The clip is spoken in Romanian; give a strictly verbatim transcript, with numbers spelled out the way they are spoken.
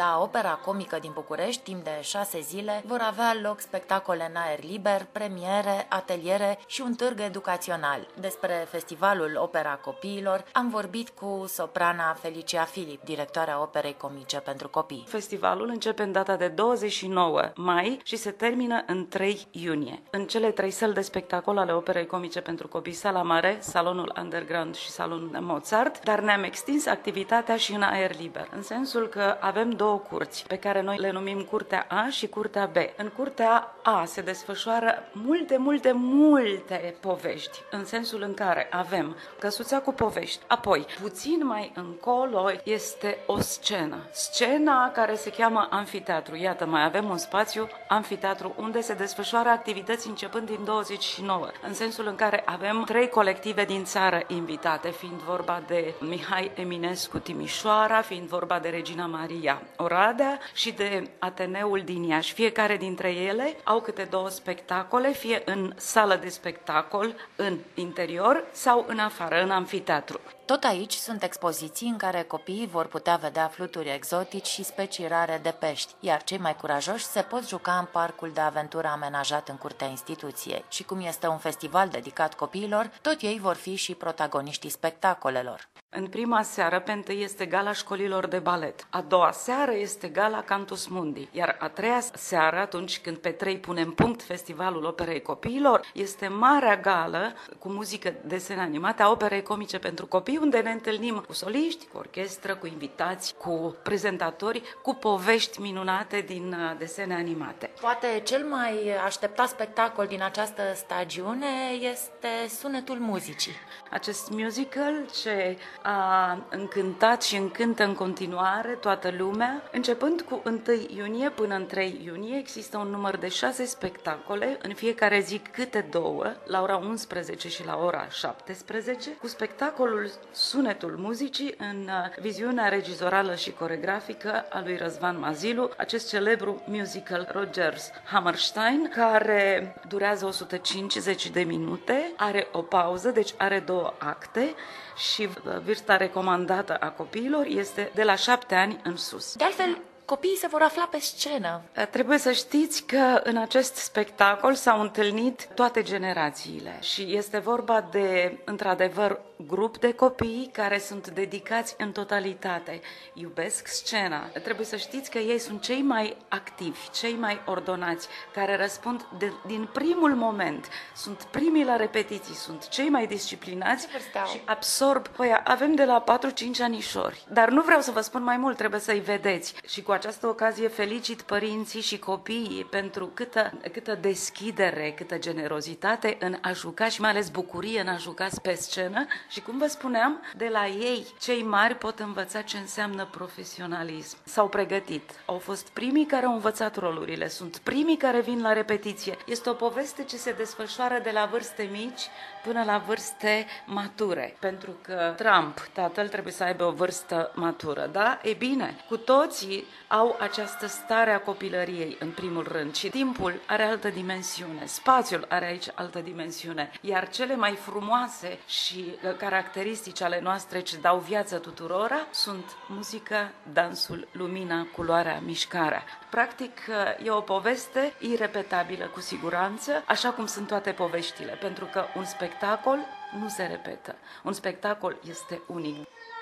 La Opera Comică din București, timp de șase zile, vor avea loc spectacole în aer liber, premiere, ateliere și un târg educațional. Despre festivalul Opera Copiilor am vorbit cu soprana Felicia Filip, directoarea Operei Comice pentru Copii. Festivalul începe în data de douăzeci și nouă mai și se termină în trei iunie. În cele trei săli de spectacol ale Operei Comice pentru Copii, Sala Mare, Salonul Underground și Salonul Mozart, dar ne-am extins activitatea și în aer liber, în sensul că avem două curți, pe care noi le numim Curtea A și Curtea B. În Curtea A se desfășoară multe, multe, multe povești, în sensul în care avem căsuța cu povești. Apoi, puțin mai încolo este o scenă. Scena care se cheamă Amfiteatru. Iată, mai avem un spațiu, Amfiteatru, unde se desfășoară activități începând din douăzeci și nouă, în sensul în care avem trei colective din țară invitate, fiind vorba de Mihai Eminescu Timișoara, fiind vorba de Regina Maria Oradea și de Ateneul din Iași. Fiecare dintre ele au câte două spectacole, fie în sală de spectacol, în interior sau în afară, în amfiteatru. Tot aici sunt expoziții în care copiii vor putea vedea fluturi exotici și specii rare de pești, iar cei mai curajoși se pot juca în parcul de aventură amenajat în curtea instituției. Și cum este un festival dedicat copiilor, tot ei vor fi și protagoniștii spectacolelor. În prima seară, pe întâi, este gala școlilor de balet. A doua seară este gala Cantus Mundi. Iar a treia seară, atunci când pe trei punem punct Festivalul Operei Copiilor, este marea gală cu muzică, desene animate a Operei Comice pentru Copii, unde ne întâlnim cu soliști, cu orchestră, cu invitați, cu prezentatori, cu povești minunate din desene animate. Poate cel mai așteptat spectacol din această stagiune este Sunetul Muzicii. Acest musical ce a încântat și încântă în continuare toată lumea. Începând cu întâi iunie până în trei iunie există un număr de șase spectacole, în fiecare zi câte două, la ora unsprezece și la ora șaptesprezece, cu spectacolul Sunetul Muzicii în viziunea regizorală și coregrafică a lui Răzvan Mazilu, acest celebru musical Rodgers Hammerstein, care durează o sută cincizeci de minute, are o pauză, deci are două acte și vârsta recomandată a copiilor este de la șapte ani în sus. De altfel, copiii se vor afla pe scenă. Trebuie să știți că în acest spectacol s-au întâlnit toate generațiile și este vorba de, într-adevăr, grup de copii care sunt dedicați în totalitate, iubesc scena. Trebuie să știți că ei sunt cei mai activi, cei mai ordonați, care răspund de, din primul moment, sunt primii la repetiții, sunt cei mai disciplinați și absorb. Păi avem de la patru-cinci anișori, dar nu vreau să vă spun mai mult, trebuie să-i vedeți. Și cu această ocazie felicit părinții și copiii pentru câtă, câtă deschidere, câtă generozitate în a juca și mai ales bucurie în a juca pe scenă. Și cum vă spuneam, de la ei, cei mari pot învăța ce înseamnă profesionalism. S-au pregătit, au fost primii care au învățat rolurile, sunt primii care vin la repetiție. Este o poveste ce se desfășoară de la vârste mici până la vârste mature. Pentru că Trump, tatăl, trebuie să aibă o vârstă matură, da? E bine, cu toții au această stare a copilăriei în primul rând și timpul are altă dimensiune, spațiul are aici altă dimensiune, iar cele mai frumoase și caracteristici ale noastre ce dau viață tuturora sunt muzica, dansul, lumina, culoarea, mișcarea. Practic e o poveste irepetabilă cu siguranță, așa cum sunt toate poveștile, pentru că un spectacol nu se repetă, un spectacol este unic.